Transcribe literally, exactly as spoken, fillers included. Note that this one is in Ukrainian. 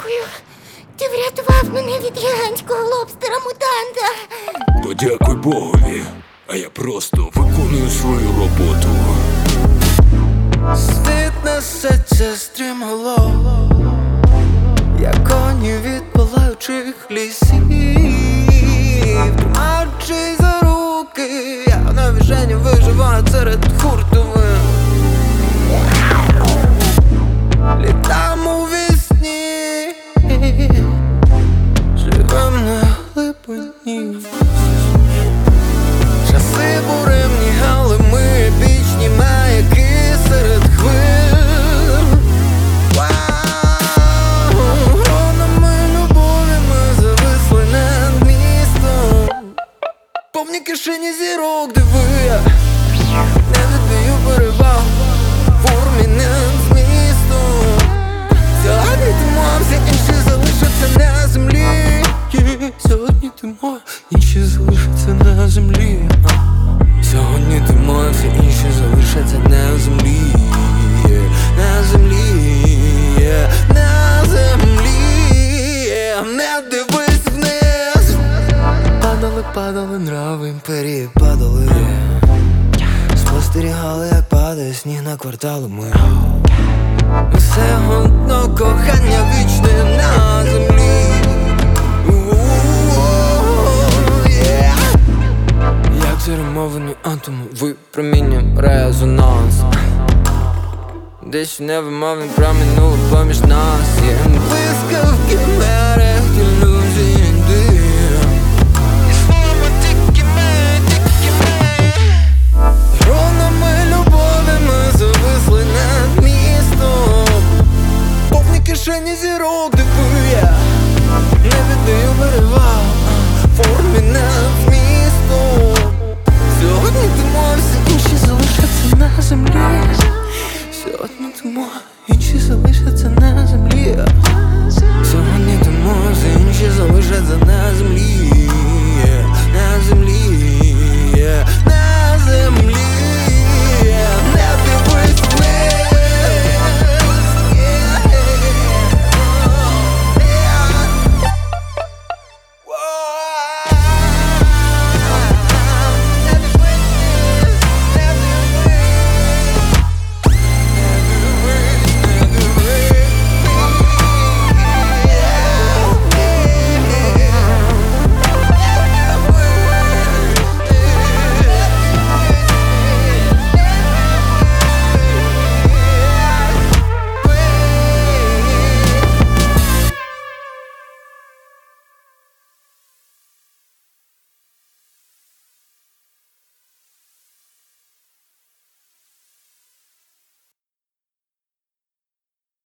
Дякую. Ти врятував мене від гігантського лобстера-мутанта. Подякуй Богові, а я просто виконую свою роботу. Світ несеться стрімголов, як коні від палаючих лісів. Тримаючись за руки, я на віжені виживаю серед хуртовин. Літам у вісні, живем на глибині. Часи буремні, але ми епічні маяки серед хвиль. Вау, гронами любові ми зависли над містом. Повні кишені зірок, диви, не віддаю перевагу формі над змістом. Сьогодні ти моя, всі інші залишаться на землі. Сьогодні ти моя, інші залишаться на землі. Сьогодні ти моя, всі інші залишаться на землі. На землі, на землі. Не дивись вниз. Падали, падали нрави імперії, падали. Спостерігали, як падає сніг на квартали ми. Все одно кохання вічне на землі. Як заримовані атоми випромінням резонанс. Десь в невимовнім промінуло поміж нас. Є блискавки мерех, ілюзії дим. Існуємо тільки ми, тільки ми. Гронами любові ми зависли над містом. Повні кишені зірок, диви, я не віддаю перевагу формі над змістом. Сьогодні ти моя, всі інші залишаться на землі. Сьогодні ти моя, інші залишаться на землі. Сьогодні ти моя, всі інші залишаться на землі. На землі, на землі.